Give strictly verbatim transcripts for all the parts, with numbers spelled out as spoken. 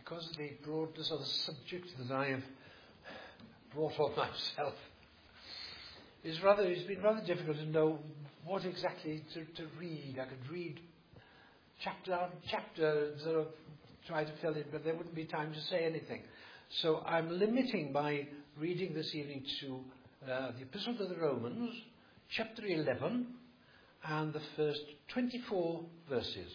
because of the broadness of the subject that I have brought on myself, it's rather, it's been rather difficult to know what exactly to, to read. I could read chapter after chapter, sort of try to fill it, but there wouldn't be time to say anything. So I'm limiting my reading this evening to uh, the Epistle to the Romans, chapter eleven, and the first twenty-four verses.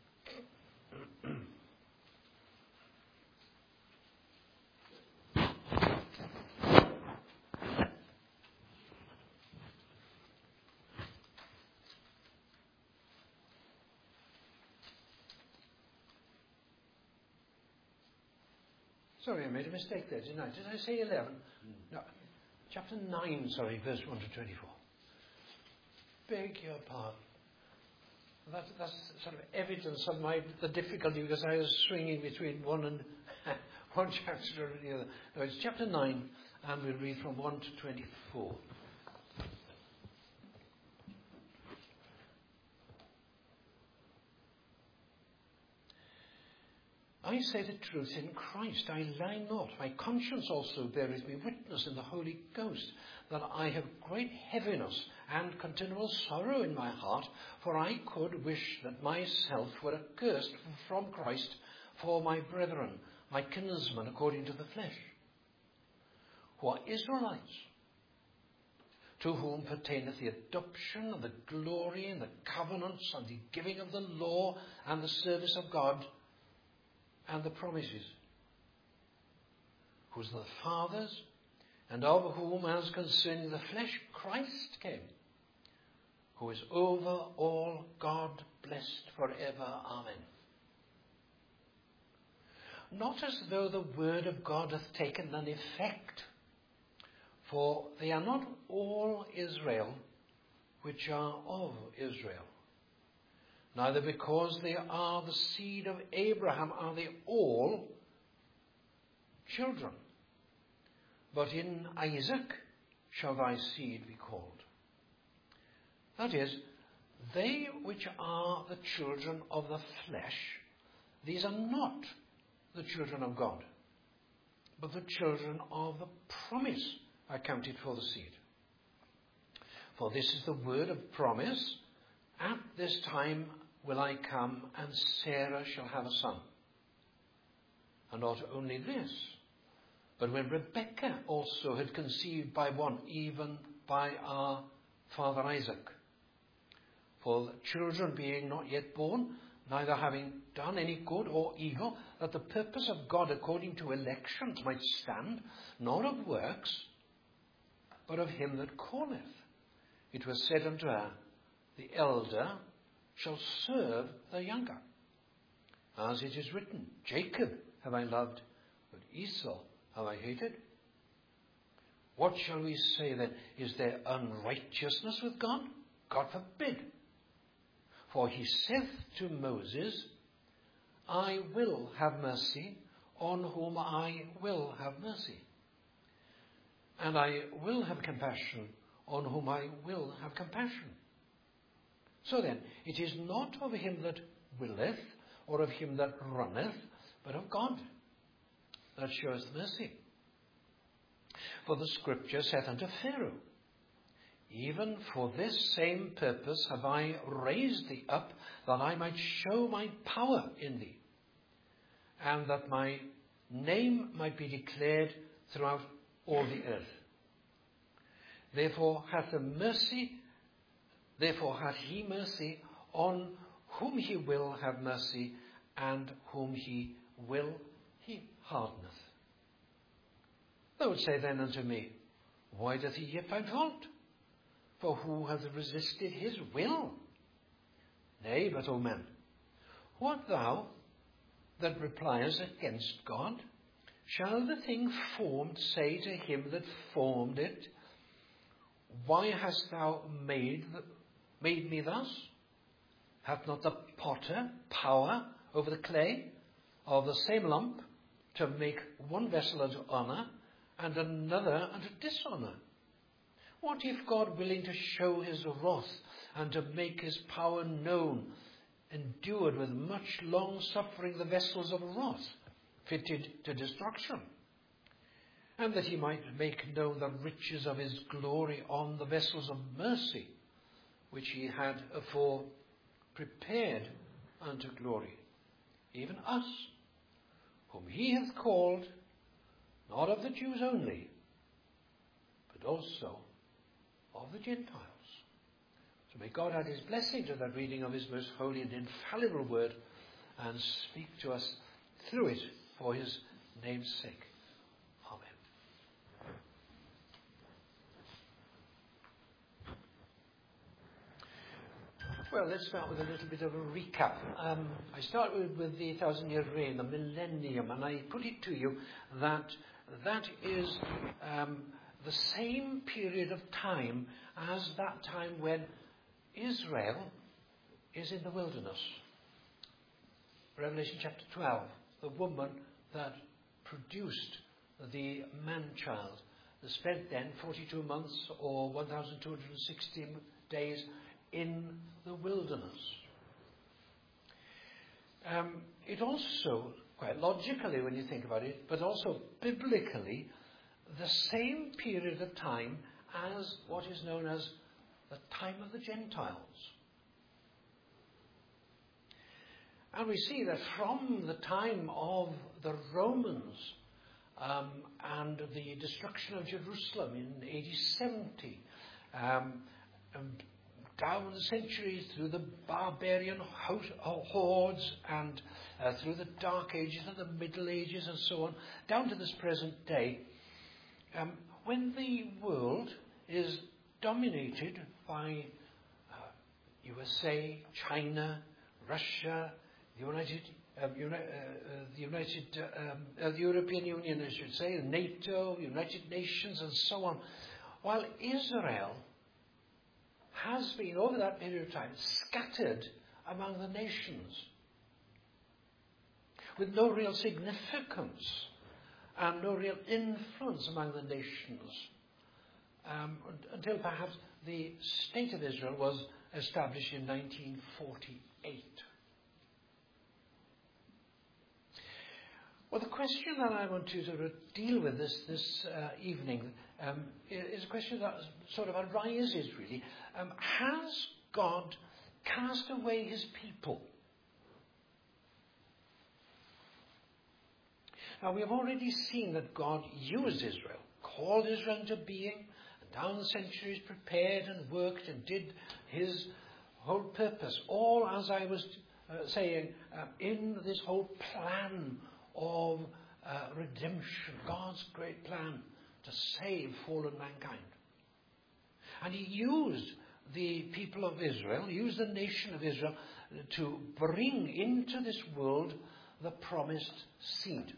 Sorry, I made a mistake there, didn't I? Did I say eleven? No. Chapter nine, sorry, verse one to twenty-four. Beg your pardon. That, that's sort of evidence of my the difficulty, because I was swinging between one and one chapter and the other. No, it's chapter nine, and we'll read from one to twenty-four. I say the truth in Christ, I lie not. My conscience also beareth me witness in the Holy Ghost, that I have great heaviness and continual sorrow in my heart, for I could wish that myself were accursed from Christ for my brethren, my kinsmen according to the flesh, who are Israelites, to whom pertaineth the adoption and the glory and the covenants and the giving of the law and the service of God, and the promises, whose are the fathers, and of whom, as concerning the flesh, Christ came, who is over all, God blessed forever. Amen. Not as though the word of God hath taken an effect, for they are not all Israel which are of Israel. Neither because they are the seed of Abraham are they all children. But in Isaac shall thy seed be called. That is, they which are the children of the flesh, these are not the children of God, but the children of the promise are counted for the seed. For this is the word of promise, at this time will I come, and Sarah shall have a son. And not only this, but when Rebekah also had conceived by one, even by our father Isaac. For the children being not yet born, neither having done any good or evil, that the purpose of God according to election might stand, not of works, but of him that calleth. It was said unto her, the elder shall serve the younger. As it is written, Jacob have I loved, but Esau have I hated. What shall we say then? Is there unrighteousness with God? God forbid. For he saith to Moses, I will have mercy on whom I will have mercy, and I will have compassion on whom I will have compassion. So then, it is not of him that willeth, or of him that runneth, but of God that showeth mercy. For the scripture saith unto Pharaoh, even for this same purpose have I raised thee up, that I might show my power in thee, and that my name might be declared throughout all the earth. Therefore hath the mercy Therefore hath he mercy on whom he will have mercy, and whom he will he hardeneth. They would say then unto me, why doth he yet find fault? For who hath resisted his will? Nay, but, O man, what thou that repliest against God? Shall the thing formed say to him that formed it, why hast thou made the Made me thus? Hath not the potter power over the clay of the same lump to make one vessel unto honour and another unto dishonour? What if God, willing to show his wrath and to make his power known, endured with much long suffering the vessels of wrath, fitted to destruction, and that he might make known the riches of his glory on the vessels of mercy, which he had afore prepared unto glory, even us, whom he hath called, not of the Jews only, but also of the Gentiles. So may God add his blessing to that reading of his most holy and infallible word, and speak to us through it for his name's sake. Amen. Well, let's start with a little bit of a recap. Um, I start with, with the thousand-year reign, the millennium, and I put it to you that that is um, the same period of time as that time when Israel is in the wilderness. Revelation chapter twelve, the woman that produced the man-child, spent then forty-two months or one thousand two hundred sixty days in the wilderness. Um, it also, quite logically when you think about it, but also biblically, the same period of time as what is known as the time of the Gentiles. And we see that from the time of the Romans um, and the destruction of Jerusalem in A D seventy, um, um, down the centuries through the barbarian ho- hordes and uh, through the Dark Ages and the Middle Ages and so on, down to this present day, um, when the world is dominated by uh, U S A, China, Russia, the United, um, Uni- uh, uh, the United, uh, um, uh, the European Union, I should say, NATO, United Nations, and so on, while Israel has been, over that period of time, scattered among the nations with no real significance and no real influence among the nations um, until perhaps the State of Israel was established in nineteen forty-eight. Well, the question that I want to sort of deal with this, this uh, evening um, is a question that sort of arises, really. Um, has God cast away his people? Now, we have already seen that God used Israel, called Israel into being, and down the centuries prepared and worked and did his whole purpose, all, as I was uh, saying, uh, in this whole plan of uh, redemption, God's great plan to save fallen mankind. And he used the people of Israel, used the nation of Israel to bring into this world the promised seed.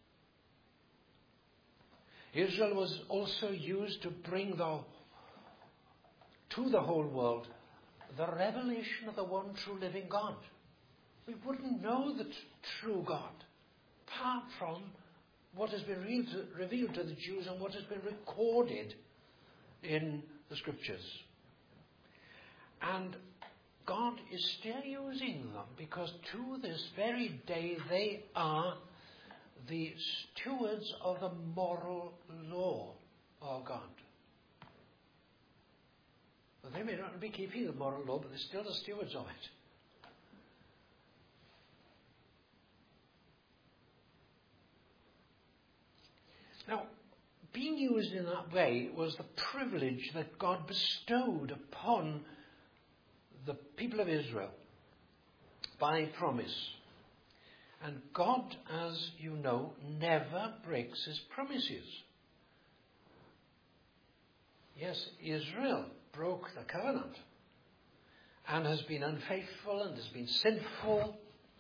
Israel was also used to bring the, to the whole world the revelation of the one true living God. We wouldn't know the t- true God apart from what has been re- revealed to the Jews and what has been recorded in the Scriptures. And God is still using them because to this very day they are the stewards of the moral law of God. Well, they may not be keeping the moral law, but they're still the stewards of it. Now, being used in that way was the privilege that God bestowed upon the people of Israel by promise. And God, as you know, never breaks his promises. Yes, Israel broke the covenant and has been unfaithful and has been sinful.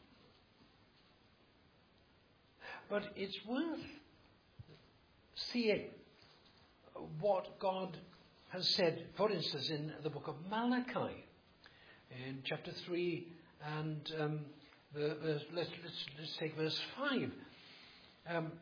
But it's worth seeing what God has said, for instance, in the book of Malachi, in chapter three, and um, the, the, let's, let's, let's take verse five. Um,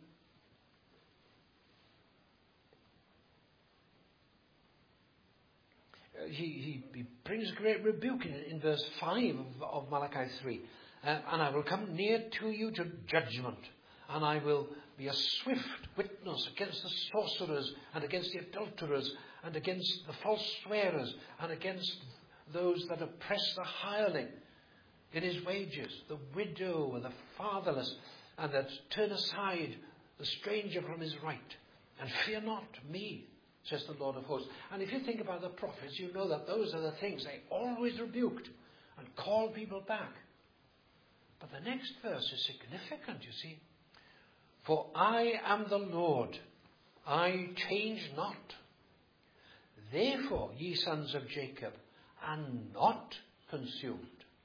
he, he, he brings great rebuke in, in verse five of, of Malachi three. Uh, and I will come near to you to judgment. and I will be a swift witness against the sorcerers and against the adulterers and against the false swearers and against those that oppress the hireling in his wages, the widow and the fatherless, and that turn aside the stranger from his right. And fear not me, says the Lord of hosts. And if you think about the prophets, you know that those are the things they always rebuked and called people back. But the next verse is significant, you see. For I am the Lord, I change not. Therefore, ye sons of Jacob, are not consumed.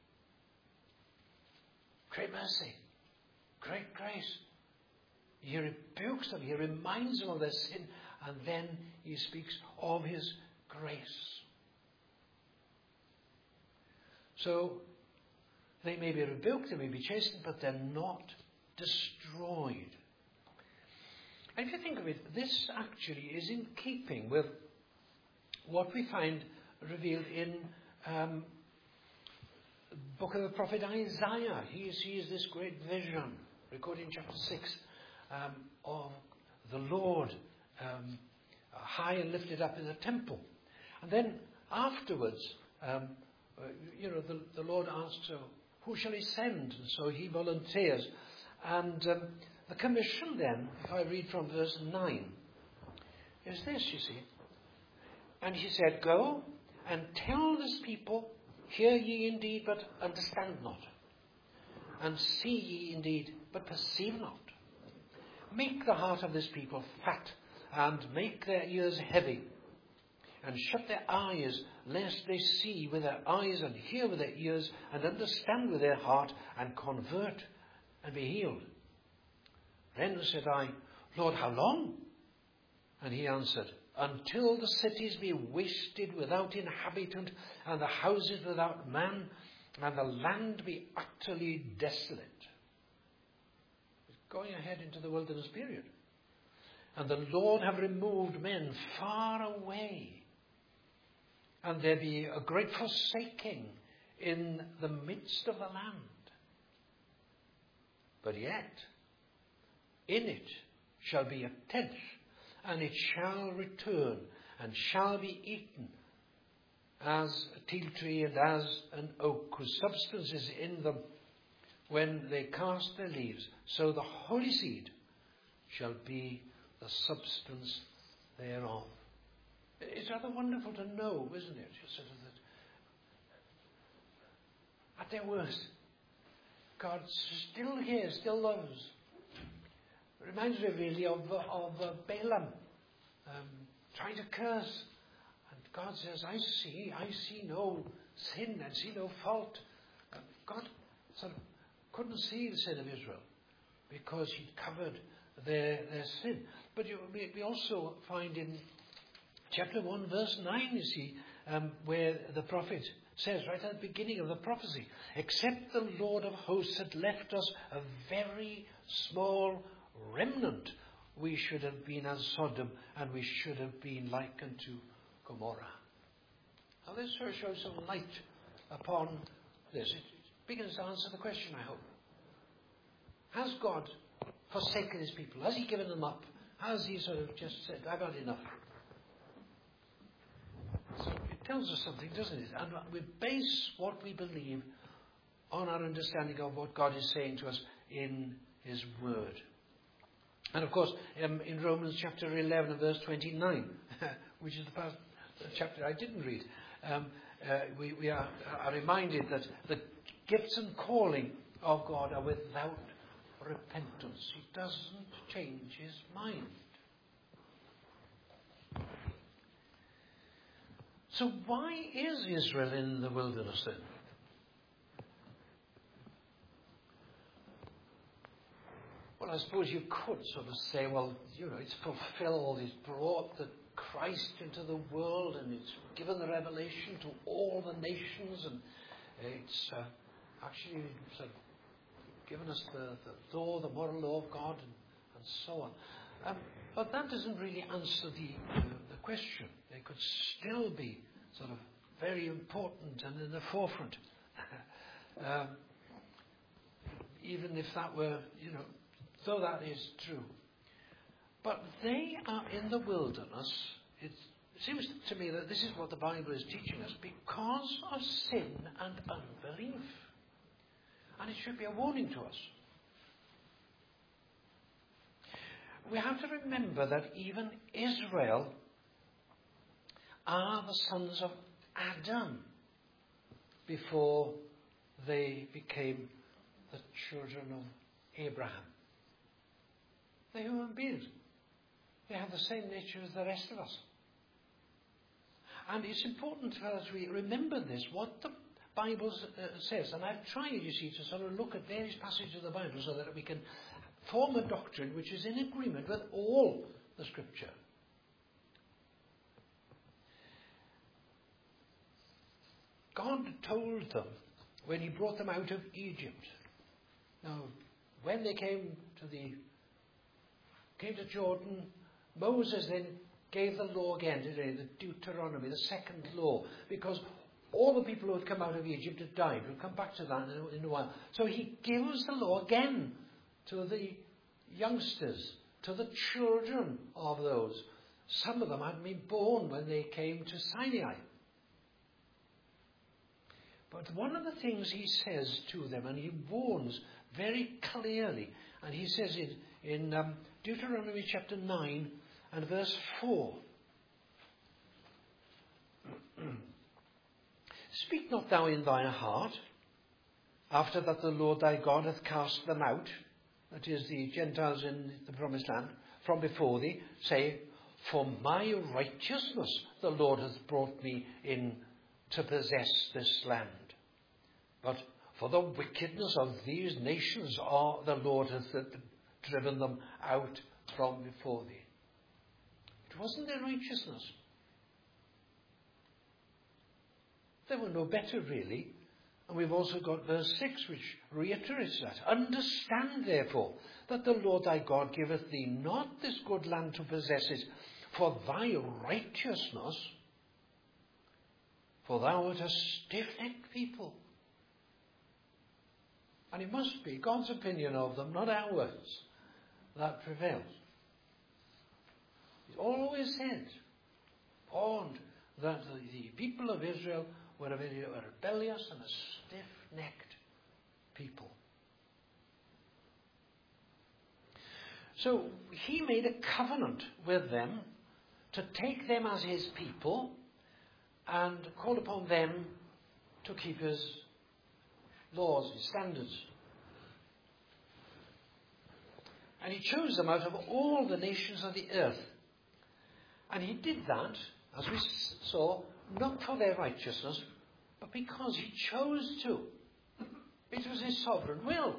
Great mercy, great grace. He rebukes them, he reminds them of their sin, and then he speaks of his grace. So, they may be rebuked, they may be chastened, but they're not destroyed. And if you think of it, this actually is in keeping with what we find revealed in um, the book of the prophet Isaiah. He sees this great vision, recorded in chapter six, um, of the Lord um, high and lifted up in the temple. And then afterwards, um, uh, you know, the, the Lord asks, uh, who shall he send? And so he volunteers. And um, the commission then, if I read from verse nine, is this, you see. And he said, go and tell this people, hear ye indeed, but understand not. And see ye indeed, but perceive not. Make the heart of this people fat, and make their ears heavy, and shut their eyes, lest they see with their eyes, and hear with their ears, and understand with their heart, and convert, and be healed. Then said I, Lord, how long? And he answered, until the cities be wasted without inhabitant, and the houses without man, and the land be utterly desolate. It's going ahead into the wilderness period. And the Lord have removed men far away, and there be a great forsaking in the midst of the land. But yet, in it shall be a tenth, and it shall return, and shall be eaten, as a teal tree and as an oak, whose substance is in them when they cast their leaves. So the holy seed shall be the substance thereof. It's rather wonderful to know, isn't it? Sort of that at their worst, God still hears, still loves. It reminds me really of, of uh, Balaam um, trying to curse. And God says, I see, I see no sin, I see no fault. Uh, God sort of couldn't see the sin of Israel because he'd covered their, their sin. But you, we, we also find in chapter one, verse nine, you see, um, where the prophet says, right at the beginning of the prophecy, except the Lord of hosts had left us a very small remnant, we should have been as Sodom, and we should have been like unto Gomorrah. Now this sort of shows some light upon this. It begins to answer the question, I hope. Has God forsaken his people? Has he given them up? Has he sort of just said, I've had enough? So it tells us something, doesn't it? And we base what we believe on our understanding of what God is saying to us in his word. And of course, um, in Romans chapter eleven and verse twenty-nine, which is the past chapter I didn't read, um, uh, we, we are, are reminded that the gifts and calling of God are without repentance. He doesn't change his mind. So why is Israel in the wilderness then? Well, I suppose you could sort of say, well, you know, it's fulfilled, it's brought the Christ into the world, and it's given the revelation to all the nations, and it's uh, actually sort of given us the, the law, the moral law of God, and, and so on. Um, but that doesn't really answer the, uh, the question. They could still be sort of very important and in the forefront. um, even if that were, you know, though that is true. But they are in the wilderness. It seems to me that this is what the Bible is teaching us, because of sin and unbelief. And it should be a warning to us. We have to remember that even Israel are the sons of Adam before they became the children of Abraham. They're human beings. They have the same nature as the rest of us. And it's important for us we remember this, what the Bible uh, says. And I've tried, you see, to sort of look at various passages of the Bible so that we can form a doctrine which is in agreement with all the Scripture. God told them when he brought them out of Egypt. Now, when they came to the came to Jordan, Moses then gave the law again today, the Deuteronomy, the second law, because all the people who had come out of Egypt had died. We'll come back to that in, in a while. So he gives the law again to the youngsters, to the children of those. Some of them hadn't been born when they came to Sinai. But one of the things he says to them, and he warns very clearly, and he says in, in um, Deuteronomy chapter nine and verse four, speak not thou in thine heart, after that the Lord thy God hath cast them out, that is, the Gentiles in the promised land, from before thee, say, for my righteousness the Lord hath brought me in to possess this land. But for the wickedness of these nations are the Lord hath driven them out from before thee. It wasn't their righteousness. They were no better, really. And we've also got verse six, which reiterates that. Understand, therefore, that the Lord thy God giveth thee not this good land to possess it for thy righteousness, for thou art a stiff-necked people. And it must be God's opinion of them, not ours, that prevails. He's always said, warned, that the, the people of Israel were a very rebellious and a stiff-necked people. So he made a covenant with them to take them as his people and called upon them to keep his laws, his standards. And he chose them out of all the nations of the earth. And he did that, as we saw, not for their righteousness, but because he chose to. It was his sovereign will.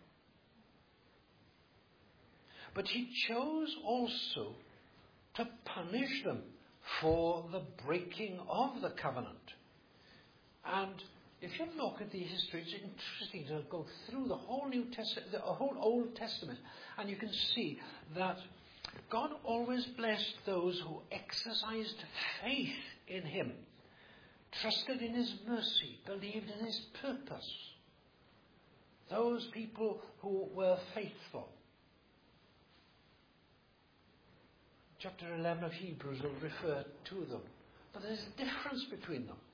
But he chose also to punish them for the breaking of the covenant. And if you look at the history, it's interesting to go through the whole New Testament, the whole Old Testament, and you can see that God always blessed those who exercised faith in him, trusted in his mercy, believed in his purpose. Those people who were faithful. Chapter eleven of Hebrews will refer to them. But there's a difference between them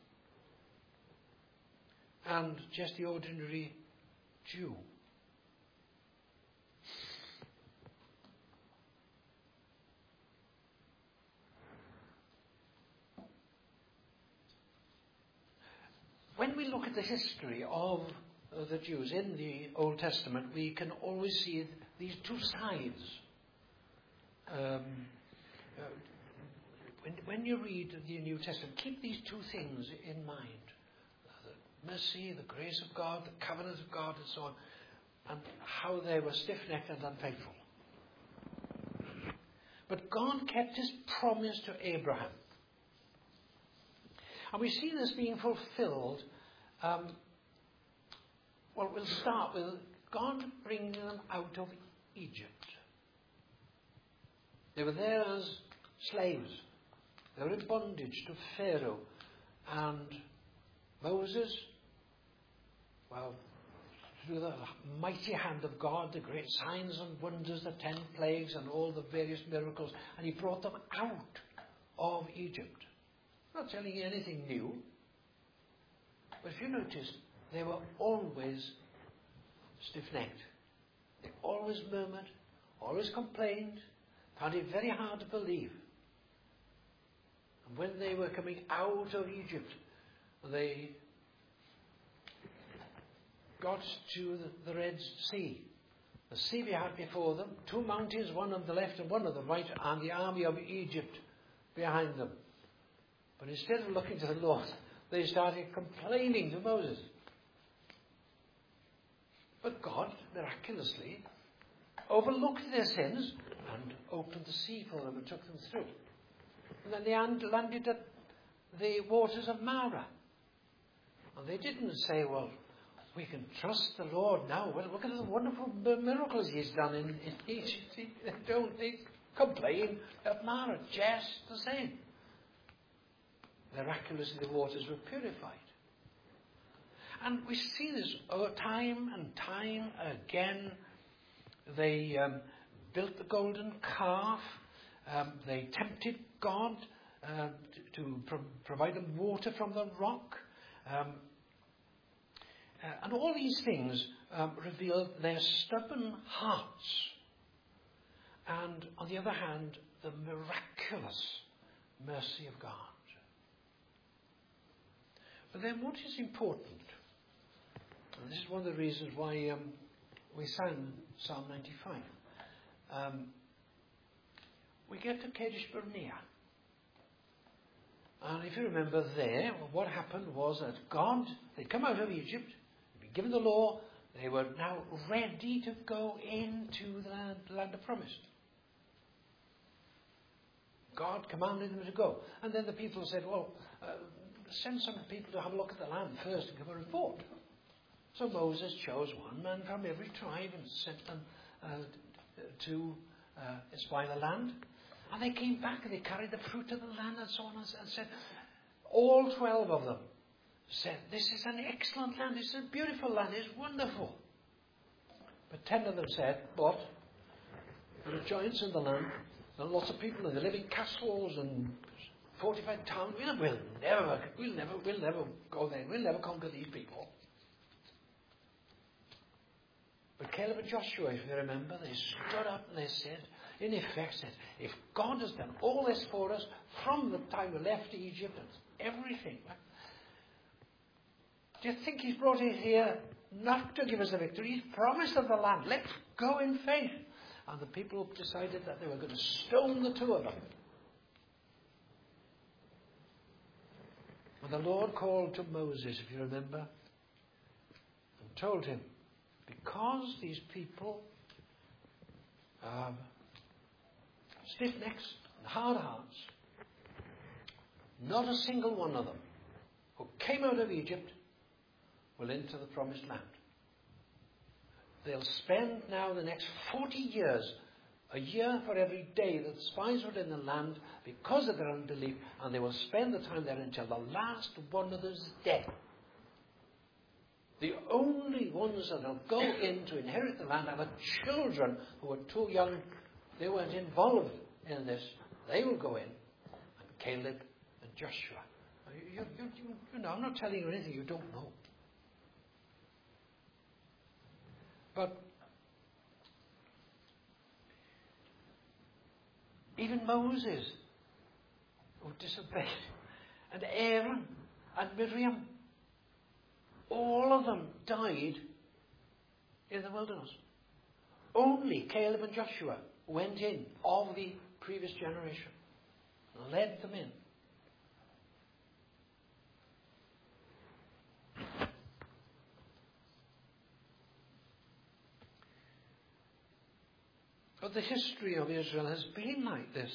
and just the ordinary Jew. When we look at the history of the Jews in the Old Testament, we can always see these two sides. Um, uh, when, when you read the New Testament, keep these two things in mind. The mercy, the grace of God, the covenant of God, and so on, and how they were stiff-necked and unfaithful. But God kept his promise to Abraham. And we see this being fulfilled. Um, well, we'll start with God bringing them out of Egypt. They were there as slaves. They were in bondage to Pharaoh. And Moses, well, through the mighty hand of God, the great signs and wonders, the ten plagues and all the various miracles, and he brought them out of Egypt. I'm not telling you anything new, but if you notice, they were always stiff-necked. They always murmured, always complained, found it very hard to believe. And when they were coming out of Egypt, they got to the, the Red Sea. The sea they had before them, two mountains, one on the left and one on the right, and the army of Egypt behind them. But instead of looking to the Lord, they started complaining to Moses. But God, miraculously, overlooked their sins and opened the sea for them and took them through. And then they landed at the waters of Marah. And they didn't say, well, we can trust the Lord now. Well, look at the wonderful miracles he's done in, in Egypt. They don't they complain at Marah, just the same. Miraculously, the waters were purified. And we see this over time and time again. They um, built the golden calf. Um, they tempted God uh, to, to pro- provide them water from the rock. Um, uh, and all these things um, reveal their stubborn hearts. And on the other hand, the miraculous mercy of God. But then what is important, and this is one of the reasons why um, we sang Psalm ninety-five. Um, we get to Kadesh Barnea. And if you remember there, what happened was that God, they'd come out of Egypt, they'd been given the law, they were now ready to go into the land, the land of promise. God commanded them to go. And then the people said, well, uh, send some people to have a look at the land first and give a report. So Moses chose one man from every tribe and sent them uh, to uh, spy the land. And they came back and they carried the fruit of the land and so on and said, all twelve of them said, this is an excellent land, this is a beautiful land, it's wonderful. But ten of them said, but there are giants in the land, there are lots of people and they live in castles and fortified towns. We'll, we'll never, we'll never, we'll never go there. We'll never conquer these people. But Caleb and Joshua, if you remember, they stood up and they said, in effect, said, if God has done all this for us from the time we left Egypt and everything, do you think he's brought us here not to give us the victory? He's promised us the land. Let's go in faith. And the people decided that they were going to stone the two of them. And the Lord called to Moses, if you remember, and told him, because these people have stiff necks and hard hearts, not a single one of them who came out of Egypt will enter the promised land. They'll spend now the next forty years, a year for every day that the spies were in the land because of their unbelief, and they will spend the time there until the last one of them is dead. The only ones that will go in to inherit the land are the children who are too young. They weren't involved in this. They will go in. And Caleb and Joshua. You, you, you, you know, I'm not telling you anything you don't know. But even Moses, who disobeyed, and Aaron and Miriam, all of them died in the wilderness. Only Caleb and Joshua went in of the previous generation, led them in. But the history of Israel has been like this.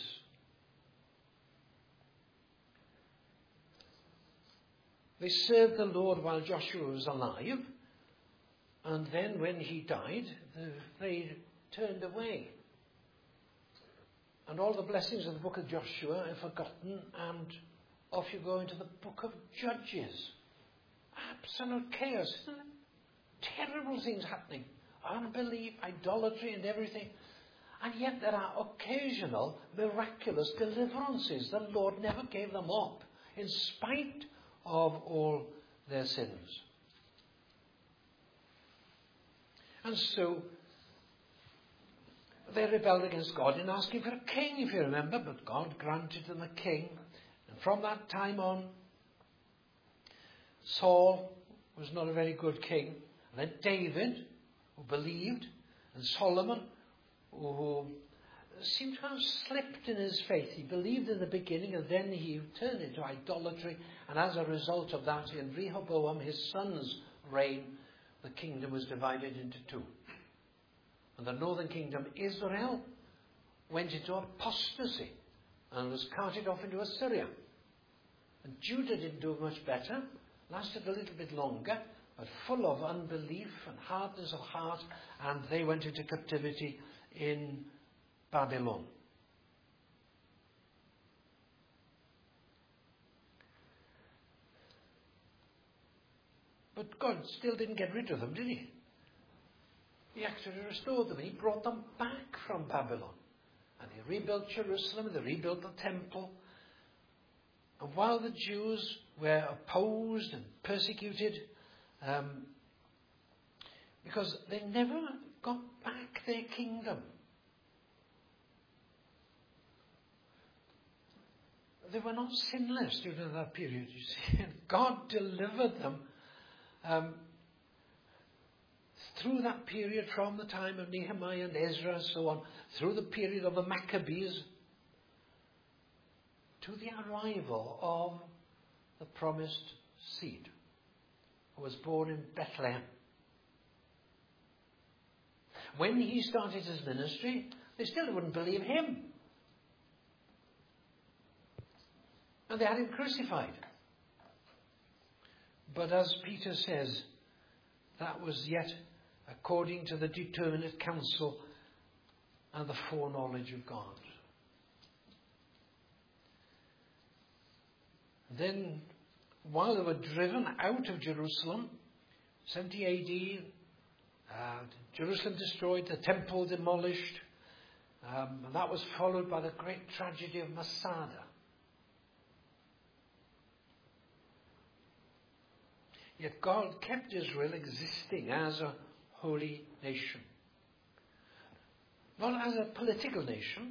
They served the Lord while Joshua was alive, and then when he died, they turned away. And all the blessings of the book of Joshua are forgotten, and off you go into the book of Judges. Absolute chaos, isn't it? terrible things happening. Unbelief, idolatry and everything. And yet there are occasional miraculous deliverances. The Lord never gave them up in spite of all their sins. And so they rebelled against God in asking for a king, if you remember, but God granted them a king. And from that time on, Saul was not a very good king. And then David, who believed, and Solomon, who seemed to have slipped in his faith. He believed in the beginning, and then he turned into idolatry. And as a result of that, in Rehoboam, his son's reign, the kingdom was divided into two. And the northern kingdom, Israel, went into apostasy and was carted off into Assyria. And Judah didn't do much better, lasted a little bit longer, but full of unbelief and hardness of heart, and they went into captivity in Babylon. But God still didn't get rid of them, did he? He actually restored them. He brought them back from Babylon. And he rebuilt Jerusalem, they rebuilt the temple. And while the Jews were opposed and persecuted, um, because they never got back their kingdom. They were not sinless during that period, you see. And God delivered them um, through that period, from the time of Nehemiah and Ezra and so on, through the period of the Maccabees, to the arrival of the promised seed, who was born in Bethlehem. When he started his ministry, they still wouldn't believe him. And they had him crucified. But as Peter says, that was yet according to the determinate counsel and the foreknowledge of God. Then, while they were driven out of Jerusalem, seventy A D, uh, Jerusalem destroyed, the temple demolished, um, and that was followed by the great tragedy of Masada. Yet God kept Israel existing as a holy nation. Not as a political nation,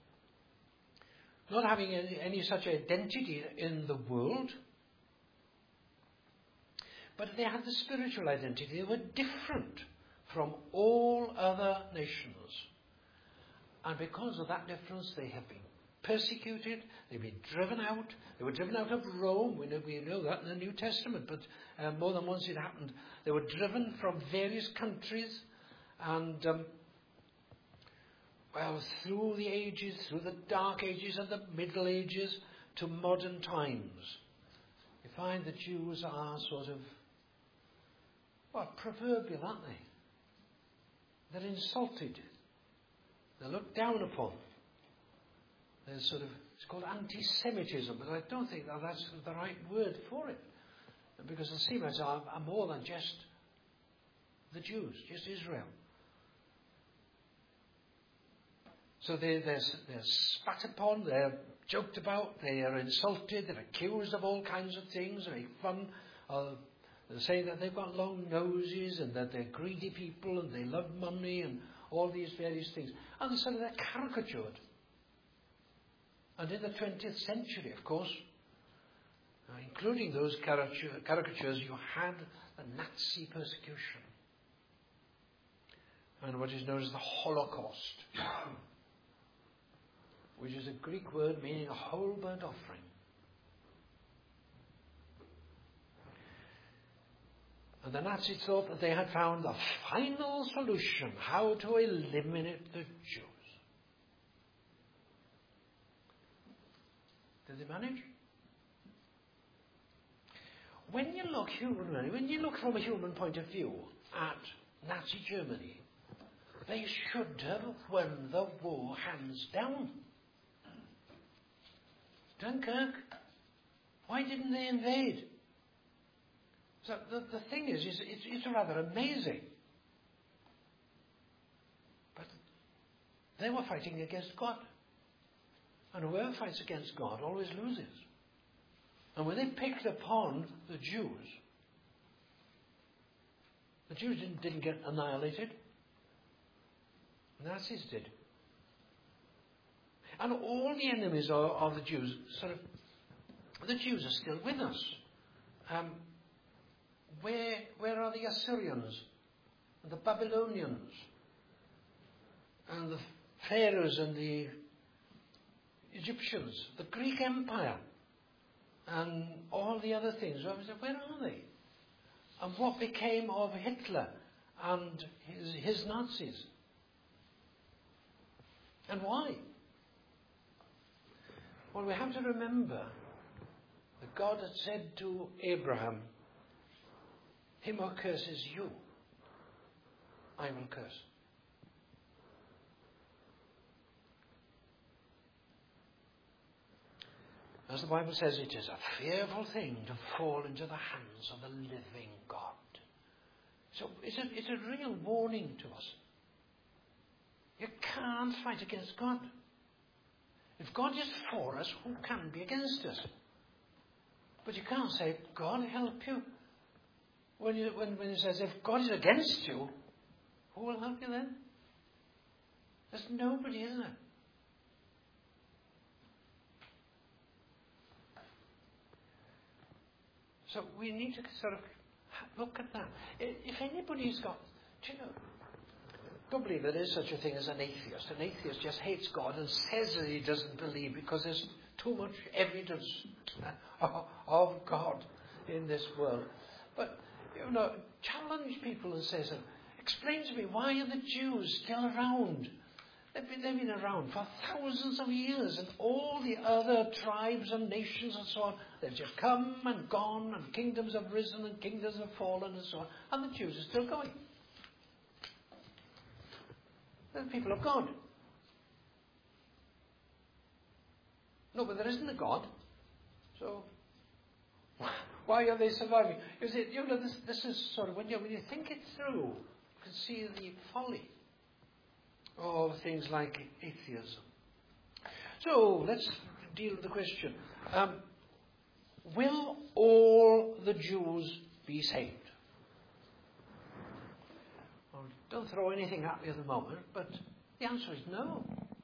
not having any, any such identity in the world, but they had the spiritual identity. They were different from all other nations. And because of that difference, they have been persecuted, they've been driven out. They were driven out of Rome. We know, we know that in the New Testament, but uh, more than once it happened. They were driven from various countries, and um, well, through the ages, through the dark ages and the Middle Ages to modern times, you find the Jews are sort of, well, proverbial, aren't they? They're insulted. They're looked down upon. There's sort of, it's called anti-Semitism, but I don't think that that's the right word for it. Because the Semites are, are more than just the Jews, just Israel. So they, they're, they're spat upon, they're joked about, they are insulted, they're accused of all kinds of things, they make fun of, they say that they've got long noses and that they're greedy people and they love money and all these various things. And so they're caricatured. And in the twentieth century, of course, uh, including those caricature, caricatures, you had the Nazi persecution and what is known as the Holocaust, which is a Greek word meaning a whole burnt offering. And the Nazis thought that they had found the final solution, how to eliminate the Jews. Did they manage? When you look human, when you look from a human point of view at Nazi Germany, they should have won the war hands down. Dunkirk, why didn't they invade? So the, the thing is, is it's, it's rather amazing. But they were fighting against God. And whoever fights against God always loses. And when they picked upon the Jews, the Jews didn't, didn't get annihilated. The Nazis did. And all the enemies of, of the Jews, sort of, the Jews are still with us. Um, where, where are the Assyrians, and the Babylonians, and the Pharaohs and the Egyptians, the Greek Empire, and all the other things? Where are they? And what became of Hitler and his, his Nazis? And why? Well, we have to remember that God had said to Abraham, him who curses you, I will curse. As the Bible says, it is a fearful thing to fall into the hands of the living God. So it's a, it's a real warning to us. You can't fight against God. If God is for us, who can be against us? But you can't say, God help you. When you when, when it says, if God is against you, who will help you then? There's nobody, is there? So we need to sort of look at that. If anybody's got, do you know, don't believe there is such a thing as an atheist. An atheist just hates God and says that he doesn't believe because there's too much evidence of God in this world. But, you know, challenge people and say, so, explain to me, why are the Jews still around? They've been, they've been around for thousands of years, and all the other tribes and nations and so on, they've just come and gone, and kingdoms have risen and kingdoms have fallen and so on, and the Jews are still going. They're the people of God. No, but there isn't a God. So, why are they surviving? You see, you know, this, this is sort of, when you, when you think it through, you can see the folly of things like atheism. So, let's deal with the question. Um, will all the Jews be saved? Well, don't throw anything at me at the moment, but the answer is no.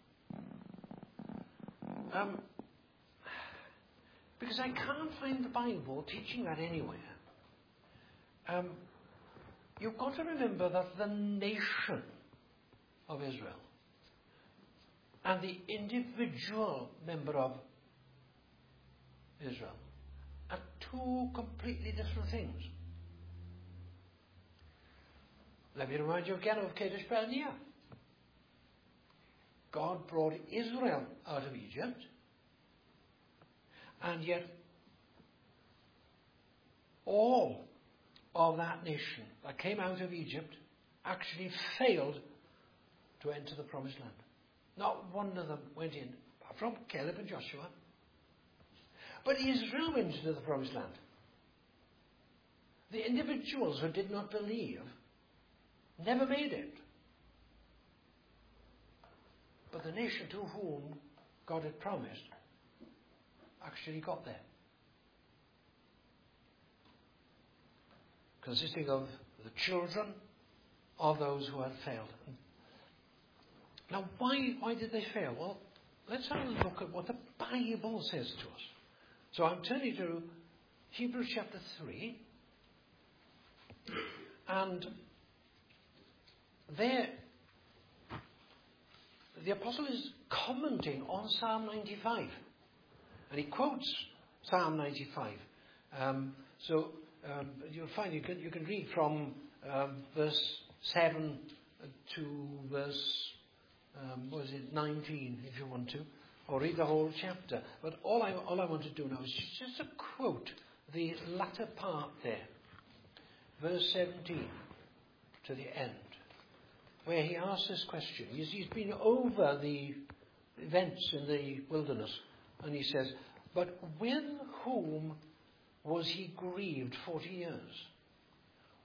Um, because I can't find the Bible teaching that anywhere. Um, you've got to remember that the nation of Israel and the individual member of Israel are two completely different things. Let me remind you again of Kadesh Barnea. God brought Israel out of Egypt, and yet all of that nation that came out of Egypt actually failed to enter the promised land. Not one of them went in, apart from Caleb and Joshua. But Israel went into the promised land. The individuals who did not believe never made it. But the nation to whom God had promised actually got there. Consisting of the children of those who had failed. Now, why, why did they fail? Well, let's have a look at what the Bible says to us. So I'm turning to Hebrews chapter three. And there, the apostle is commenting on Psalm ninety-five. And he quotes Psalm ninety-five. Um, so um, you'll find you can, you can read from um, verse seven to verse, um, what is it, nineteen, if you want to. Or read the whole chapter. But all I, all I want to do now is just to quote the latter part there. Verse seventeen to the end. Where he asks this question. He's, he's been over the events in the wilderness. And he says, but with whom was he grieved forty years?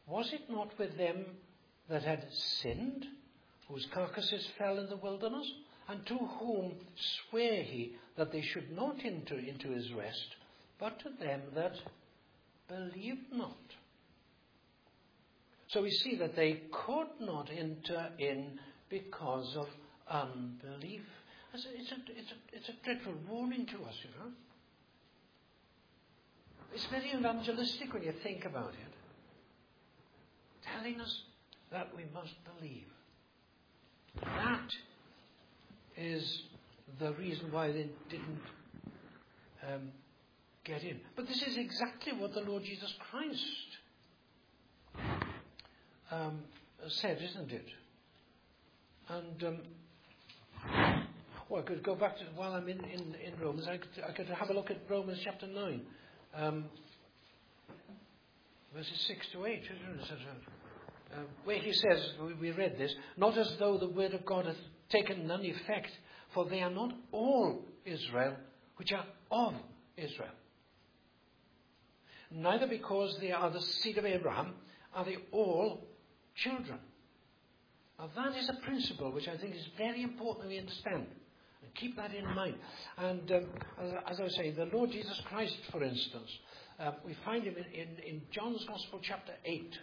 Was it not with them that had sinned, whose carcasses fell in the wilderness? And to whom sware he that they should not enter into his rest, but to them that believed not? So we see that they could not enter in because of unbelief. It's a, it's a, it's a, it's a dreadful warning to us, you know. It's very evangelistic when you think about it. Telling us that we must believe. That is the reason why they didn't um, get in. But this is exactly what the Lord Jesus Christ um, said, isn't it? And um, well, I could go back to while I'm in, in, in Romans. I could, I could have a look at Romans chapter nine, um, verses six to eight. Uh, where he says, we, we read this, not as though the word of God hath taken none effect, for they are not all Israel which are of Israel. Neither because they are the seed of Abraham are they all children. Now that is a principle which I think is very important that we understand. And keep that in mind. And um, as, as I was saying, the Lord Jesus Christ, for instance, uh, we find him in, in, in John's Gospel chapter eight.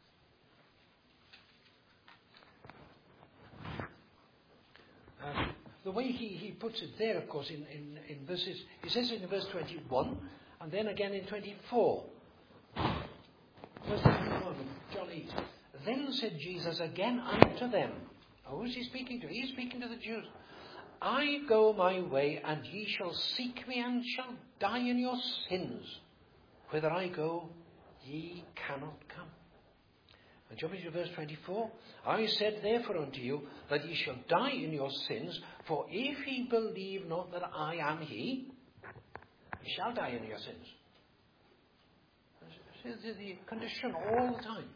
Uh, the way he, he puts it there, of course, in, in, in verses, he says it in verse twenty-one, and then again in twenty-four. Verse twenty-one, John eight. Then said Jesus again unto them. Now, who is he speaking to? He is speaking to the Jews. I go my way, and ye shall seek me, and shall die in your sins. Whither I go, ye cannot come. And jumping to verse twenty-four, I said therefore unto you, that ye shall die in your sins, for if ye believe not that I am he, ye shall die in your sins. This is the condition all the time.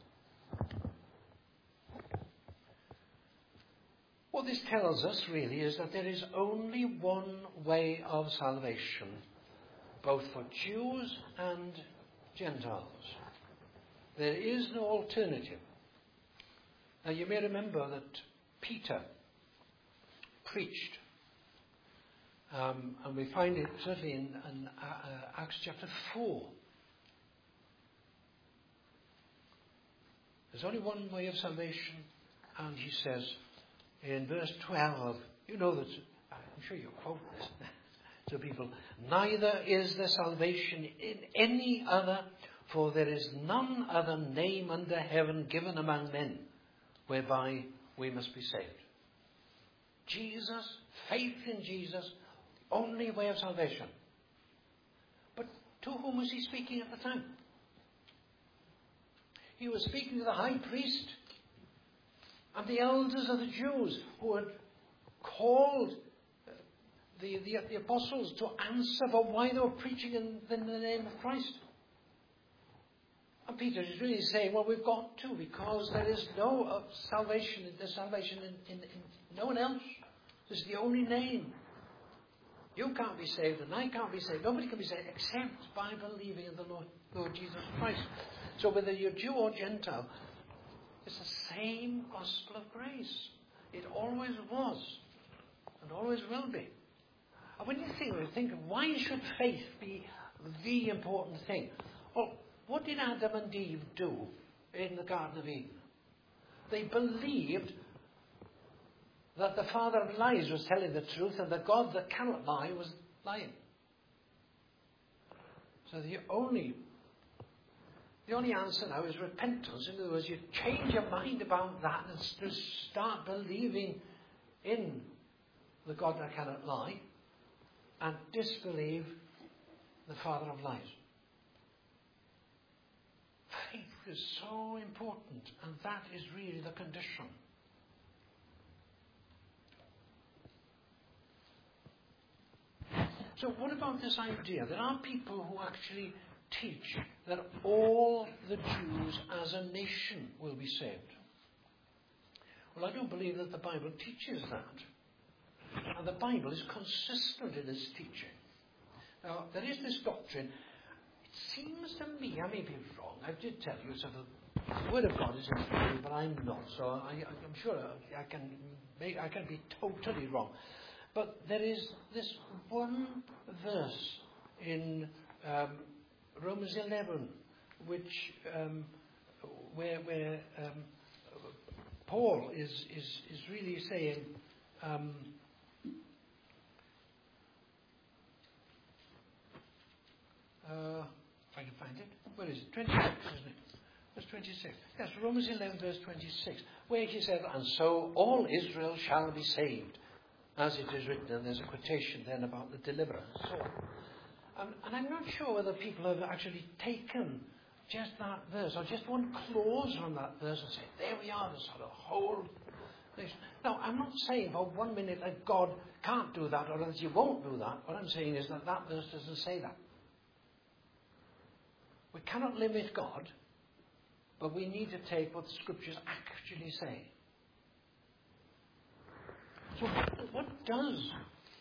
What this tells us really is that there is only one way of salvation, both for Jews and Gentiles. There is no alternative. Now you may remember that Peter preached, um, and we find it certainly in, in uh, Acts chapter four. There's only one way of salvation, and he says in verse twelve, you know that, I'm sure you quote this to people, neither is there salvation in any other, for there is none other name under heaven given among men whereby we must be saved. Jesus, faith in Jesus, the only way of salvation. But to whom was he speaking at the time? He was speaking to the high priest and the elders of the Jews who had called the, the, the apostles to answer for why they were preaching in, in the name of Christ. And Peter is really saying, well, we've got to, because there is no uh, salvation, there's salvation in, in, in no one else. This is the only name. You can't be saved and I can't be saved. Nobody can be saved except by believing in the Lord, Lord Jesus Christ. So whether you're Jew or Gentile, it's the same gospel of grace. It always was and always will be. And when you think, you think, why should faith be the important thing? Well, what did Adam and Eve do in the Garden of Eden? They believed that the father of lies was telling the truth and the God that cannot lie was lying. So the only the only answer now is repentance. In other words, you change your mind about that and just start believing in the God that cannot lie and disbelieve the father of lies. Faith is so important, and that is really the condition. So what about this idea? There are people who actually teach that all the Jews as a nation will be saved. Well, I don't believe that the Bible teaches that. And the Bible is consistent in its teaching. Now, there is this doctrine. It seems to me, I may be wrong, I did tell you several The Word of God is infallible, but I'm not. So I, I'm sure I can make, I can be totally wrong. But there is this one verse in um, Romans eleven, which um, where where um, Paul is is is really saying. Um, uh, if I can find it, where is it? twenty-six, isn't it? Verse twenty-six. Yes, Romans eleven, verse twenty-six, where he said, "And so all Israel shall be saved," as it is written, and there's a quotation then about the deliverer. So, um, and I'm not sure whether people have actually taken just that verse, or just one clause from that verse and said, there we are, the sort of whole nation. Now, I'm not saying for one minute that God can't do that, or that he won't do that. What I'm saying is that that verse doesn't say that. We cannot limit God, but we need to take what the scriptures actually say. So what, what does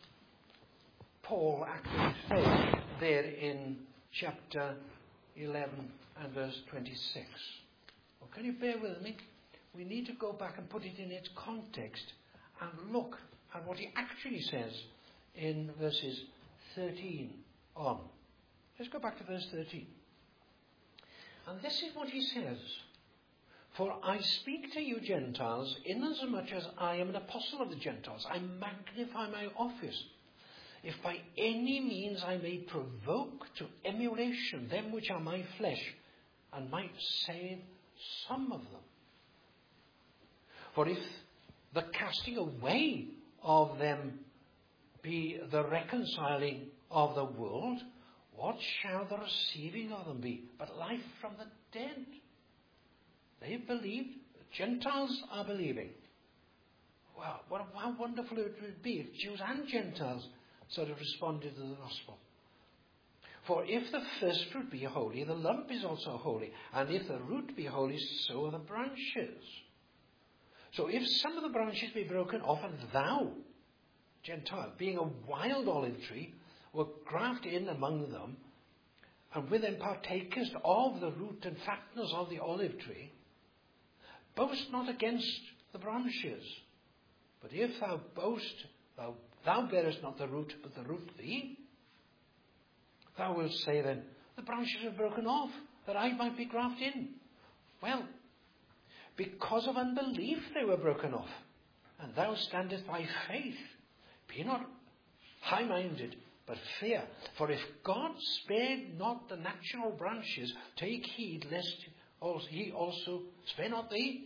Paul actually say there in chapter eleven and verse twenty-six? Well, can you bear with me? We need to go back and put it in its context and look at what he actually says in verses thirteen on. Let's go back to verse thirteen. And this is what he says. "For I speak to you Gentiles, inasmuch as I am an apostle of the Gentiles. I magnify my office, if by any means I may provoke to emulation them which are my flesh, and might save some of them. For if the casting away of them be the reconciling of the world, what shall the receiving of them be but life from the dead?" They have believed. The Gentiles are believing. Wow, what, how wonderful it would be if Jews and Gentiles sort of responded to the gospel. "For if the first fruit be holy, the lump is also holy. And if the root be holy, so are the branches. So if some of the branches be broken off, and thou, Gentile, being a wild olive tree, were grafted in among them, and with them partakest of the root and fatness of the olive tree, boast not against the branches. But if thou boast, thou, thou bearest not the root, but the root thee. Thou wilt say then, the branches are broken off, that I might be grafted in. Well, because of unbelief they were broken off, and thou standest by faith. Be not high-minded, but fear. For if God spared not the natural branches, take heed lest he also spare not thee.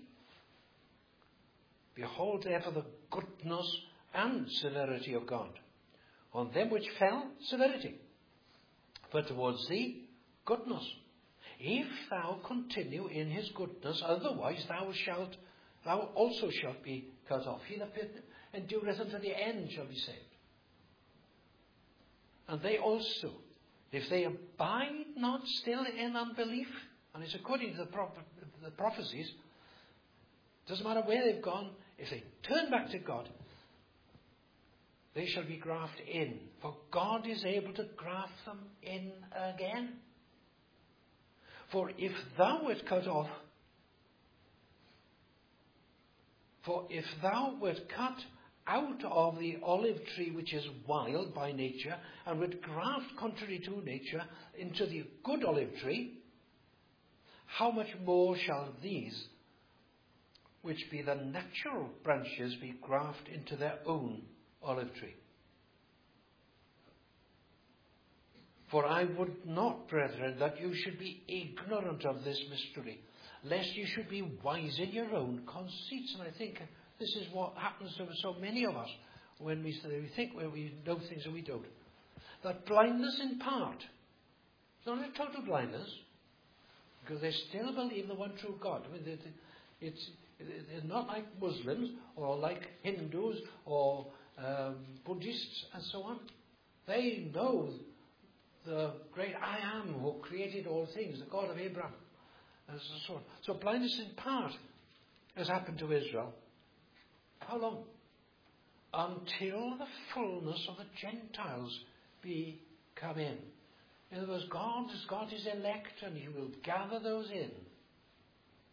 Behold therefore the goodness and severity of God. On them which fell, severity. But towards thee, goodness. If thou continue in his goodness, otherwise thou shalt, thou also shalt be cut off. He that endureth unto the end shall be saved. And they also, if they abide not still in unbelief, and it's according to the, pro- the prophecies, doesn't matter where they've gone, if they turn back to God, they shall be grafted in. For God is able to graft them in again. For if thou wert cut off, for if thou wert cut out of the olive tree which is wild by nature, and would graft contrary to nature into the good olive tree, how much more shall these, which be the natural branches, be grafted into their own olive tree? For I would not, brethren, that you should be ignorant of this mystery, lest you should be wise in your own conceits. And I think this is what happens to so many of us when we, we think when we know things that we don't. That blindness in part. It's not a total blindness, because they still believe the one true God. I mean, it's, it's not like Muslims or like Hindus or um, Buddhists and so on. They know the great I Am who created all things, the God of Abraham, and so on. So blindness in part has happened to Israel. How long? Until the fullness of the Gentiles be come in. In other words, God has got his elect, and he will gather those in.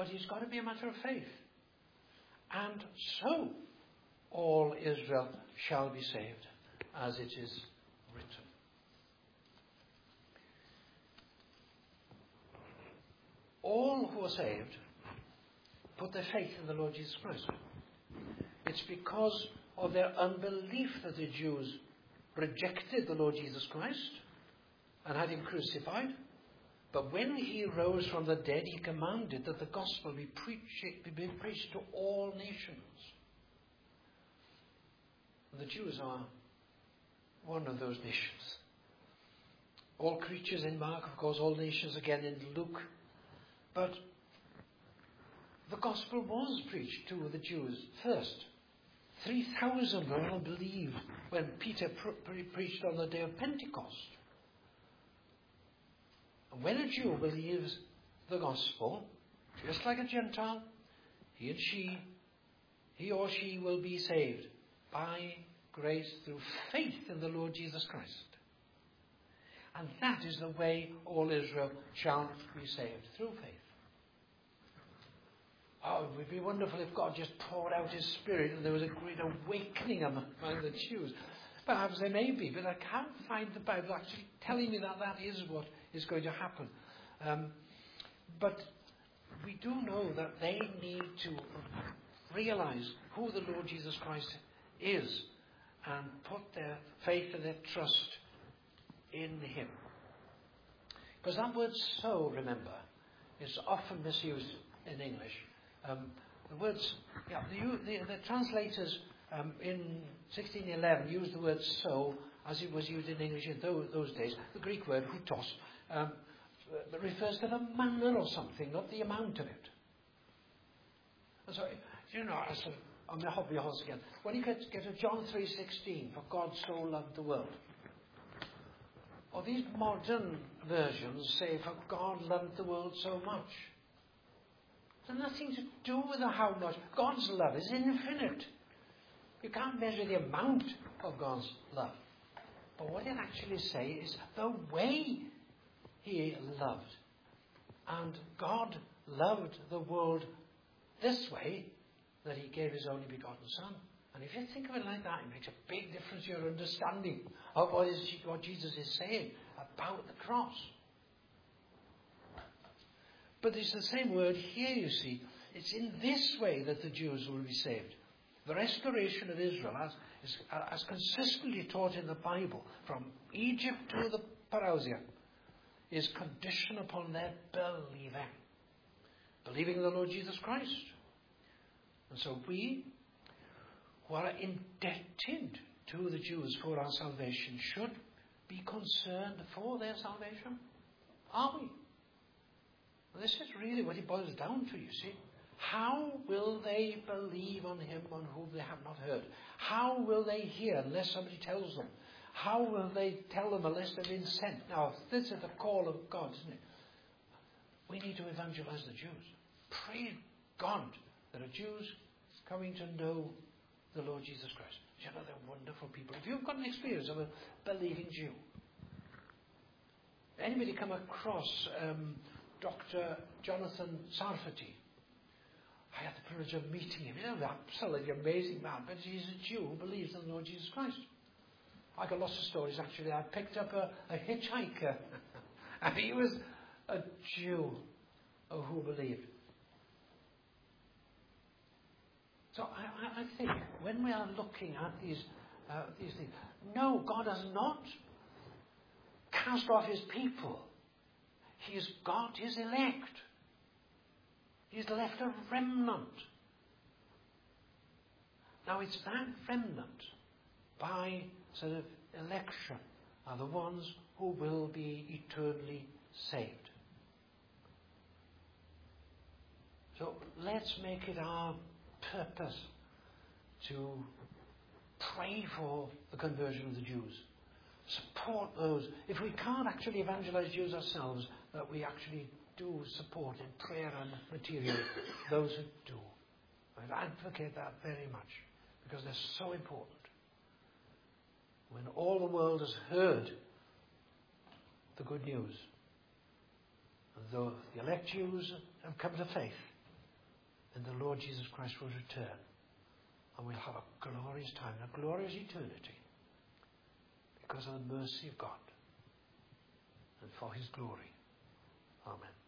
but it's got to be a matter of faith. And so, all Israel shall be saved, as it is written. All who are saved put their faith in the Lord Jesus Christ. It's because of their unbelief that the Jews rejected the Lord Jesus Christ and had him crucified. But when he rose from the dead, he commanded that the gospel be preached, be preached to all nations. And the Jews are one of those nations. All creatures in Mark, of course, all nations again in Luke. But the gospel was preached to the Jews first. three thousand all believed when Peter pre- preached on the day of Pentecost. And when a Jew believes the gospel, just like a Gentile, he and she, he or she will be saved by grace through faith in the Lord Jesus Christ. And that is the way all Israel shall be saved, through faith. Oh, it would be wonderful if God just poured out his Spirit and there was a great awakening among the Jews. Perhaps there may be, but I can't find the Bible actually telling me that that is what is going to happen. Um, but we do know that they need to realize who the Lord Jesus Christ is and put their faith and their trust in him. Because that word "so," remember, is often misused in English. Um, the words, yeah, the, the, the translators um, in sixteen eleven used the word "so" as it was used in English in those, those days. The Greek word "hutos" um, refers to the manner or something, not the amount of it. And so, you know, as a, on the hobby horse again, when you get, get to John three sixteen, for God so loved the world. Or these modern versions say, for God loved the world so much. It's nothing to do with the how much. God's love is infinite. You can't measure the amount of God's love. But what it actually says is the way he loved. And God loved the world this way, that he gave his only begotten Son. And if you think of it like that, it makes a big difference to your understanding of what, is, what Jesus is saying about the cross. But it's the same word here, you see. It's in this way that the Jews will be saved. The restoration of Israel, as, is, as consistently taught in the Bible, from Egypt to the parousia, is conditioned upon their believing. Believing in the Lord Jesus Christ. And so we, who are indebted to the Jews for our salvation, should be concerned for their salvation. Are we? Well, this is really what it boils down to, you see. How will they believe on him on whom they have not heard? How will they hear unless somebody tells them? How will they tell them unless they've been sent? Now, this is the call of God, isn't it? We need to evangelize the Jews. Praise God that are Jews coming to know the Lord Jesus Christ. You know, they're wonderful people. If you've got an experience of a believing Jew, anybody come across um, Doctor Jonathan Sarfati? I had the privilege of meeting him. He's an absolutely amazing man, but he's a Jew who believes in the Lord Jesus Christ. I got lots of stories, actually. I picked up a, a hitchhiker, and he was a Jew who believed. So I, I, I think when we are looking at these, uh, these things, no, God has not cast off his people. He has got his elect. He's left a remnant. Now it's that remnant, by sort of election, are the ones who will be eternally saved. So let's make it our purpose to pray for the conversion of the Jews. Support those. If we can't actually evangelize Jews ourselves, that we actually do support in prayer and material those who do. I advocate that very much because they're so important. When all the world has heard the good news, and though the elect Jews have come to faith, when the Lord Jesus Christ will return. And we'll have a glorious time, a glorious eternity, because of the mercy of God and for his glory. Amen.